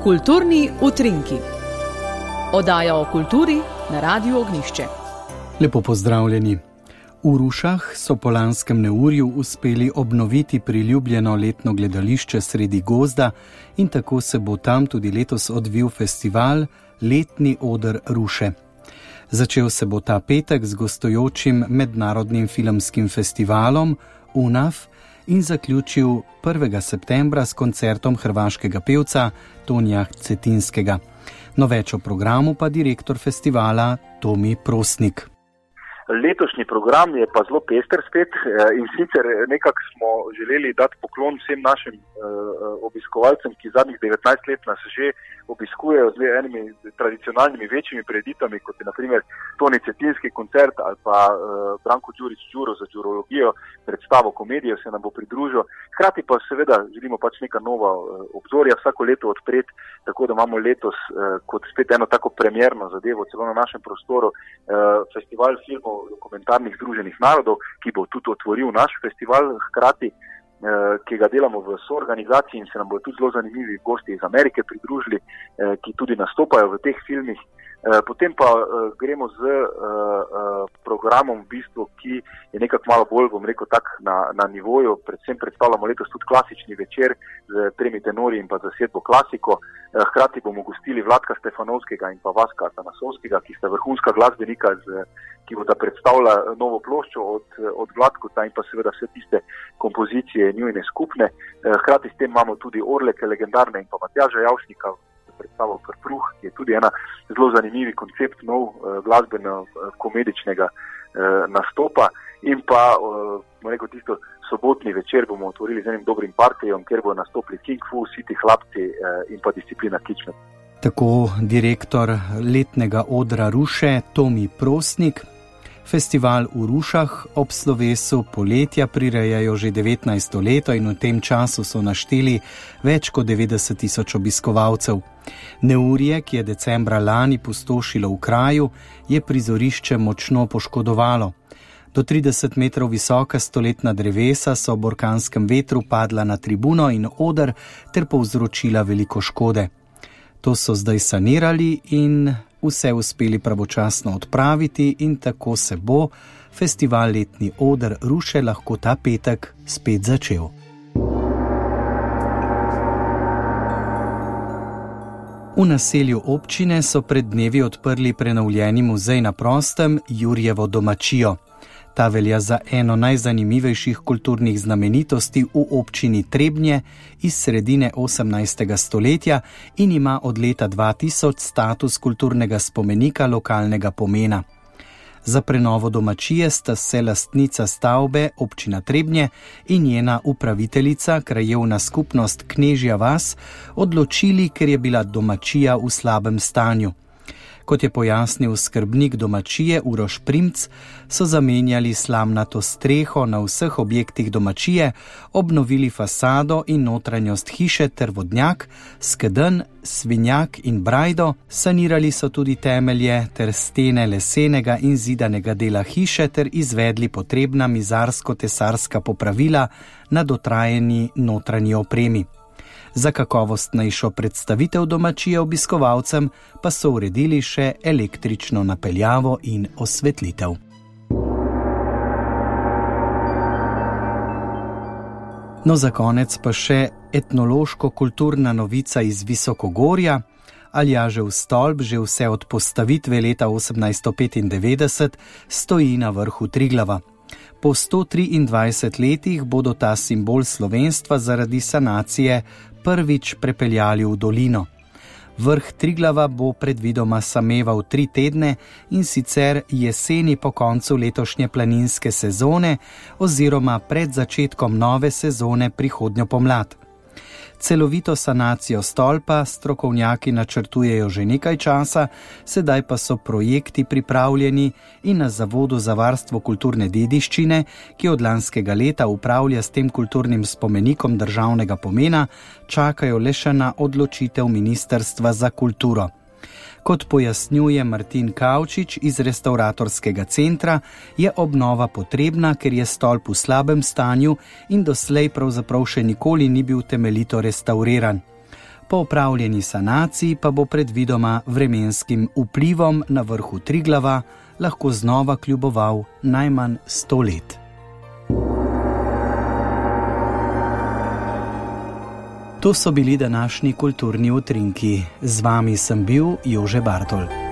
Kulturni utrinki. Oddaja o kulturi na Radiu Ognjišče. Lepo pozdravljeni. V Rušah so po lanskem neurju uspeli obnoviti priljubljeno letno gledališče sredi gozda in tako se bo tam tudi letos odvil festival Letni oder Ruše. Začel se bo ta petek z gostujočim mednarodnim filmskim festivalom UNAF in zaključil 1. septembra s koncertom hrvaškega pevca Tonija Cetinskega. No, več o programu pa direktor festivala Tomi Prosnik. Letošnji program je pa zelo pester spet in sicer nekako smo želeli dati poklon vsem našim obiskovalcem, ki zadnjih 19 let nas že obiskujejo z enimi tradicionalnimi večjimi preditvami, kot je na primer Toni Cetinski koncert ali pa Branko Đurić Đuro za Đurologijo, predstavo komedijo se nam bo pridružil. Hkrati pa seveda želimo pač neka nova obzorja vsako leto odpreti, tako da imamo letos kot spet eno tako premjerno zadevo celo na našem prostoru festival filmov dokumentarnih Združenih narodov, ki bo tudi otvoril naš festival, hkrati, ki ga delamo v soorganizaciji in se nam bodo tudi zelo zanimivi gosti iz Amerike pridružili, ki tudi nastopajo v teh filmih. Potem pa gremo z programom v bistvu, ki je nekako malo bolj, bom rekel, tak na nivoju. Predvsem predstavljamo letos tudi klasični večer z 3 tenori in pa zasedbo klasiko. Hkrati bomo gostili Vladka Stefanovskega in pa Vaska Atanasovskega, ki sta vrhunska glasbenika, ki bodo predstavila novo ploščo od Vladkota in pa seveda vse tiste kompozicije njujne skupne. Hkrati s tem imamo tudi Orleke legendarne in pa Matjaža Javšnika, predstavo Prpruh, ki je tudi ena zelo zanimivi koncept nov glasbeno-komedičnega nastopa. In pa, rekel, tisto sobotni večer bomo otvorili z enim dobrim partijem, kjer bo nastopili King Fu, City Hlapci in pa Disciplina Kičmet. Tako direktor letnega odra Ruše Tomi Prosnik. Festival v Rušah ob slovesu poletja prirejajo že 19. leto in v tem času so našteli več kot 90 000 obiskovalcev. Neurje, ki je decembra lani pustošilo v kraju, je prizorišče močno poškodovalo. Do 30 metrov visoka stoletna drevesa so ob orkanskem vetru padla na tribuno in oder ter povzročila veliko škode. To so zdaj sanirali in vse uspeli pravočasno odpraviti in tako se bo festival Letni oder Ruše lahko ta petek spet začel. V naselju občine so pred dnevi odprli prenovljeni muzej na prostem Jurjevo domačijo. Ta velja za eno najzanimivejših kulturnih znamenitosti v občini Trebnje iz sredine 18. stoletja in ima od leta 2000 status kulturnega spomenika lokalnega pomena. Za prenovo domačije sta se lastnica stavbe občina Trebnje in njena upraviteljica, krajevna skupnost Knežja vas, odločili, ker je bila domačija v slabem stanju. Kot je pojasnil skrbnik domačije Uroš Primc, so zamenjali slamnato streho na vseh objektih domačije, obnovili fasado in notranjost hiše ter vodnjak, skedenj, svinjak in brajdo, sanirali so tudi temelje ter stene lesenega in zidanega dela hiše ter izvedli potrebna mizarsko-tesarska popravila na dotrajani notranji opremi. Za kakovostnejšo predstavitev domačije obiskovalcem pa so uredili še električno napeljavo in osvetlitev. No, za konec pa še etnološko-kulturna novica iz Visokogorja. Aljažev stolp že vse od postavitve leta 1895 stoji na vrhu Triglava. Po 123 letih bodo ta simbol slovenstva zaradi sanacije prvič prepeljali v dolino. Vrh Triglava bo predvidoma sameval 3 tedne in sicer jeseni po koncu letošnje planinske sezone oziroma pred začetkom nove sezone prihodnjo pomlad. Celovito sanacijo stolpa strokovnjaki načrtujejo že nekaj časa, sedaj pa so projekti pripravljeni in na Zavodu za varstvo kulturne dediščine, ki od lanskega leta upravlja s tem kulturnim spomenikom državnega pomena, čakajo le še na odločitev Ministrstva za kulturo. Kot pojasnjuje Martin Kavčič iz Restavratorskega centra, je obnova potrebna, ker je stolp v slabem stanju in doslej pravzaprav še nikoli ni bil temeljito restavriran. Po opravljeni sanaciji pa bo predvidoma vremenskim vplivom na vrhu Triglava lahko znova kljuboval najmanj 100 let. To so bili današnji kulturni utrinki. Z vami sem bil Jože Bartol.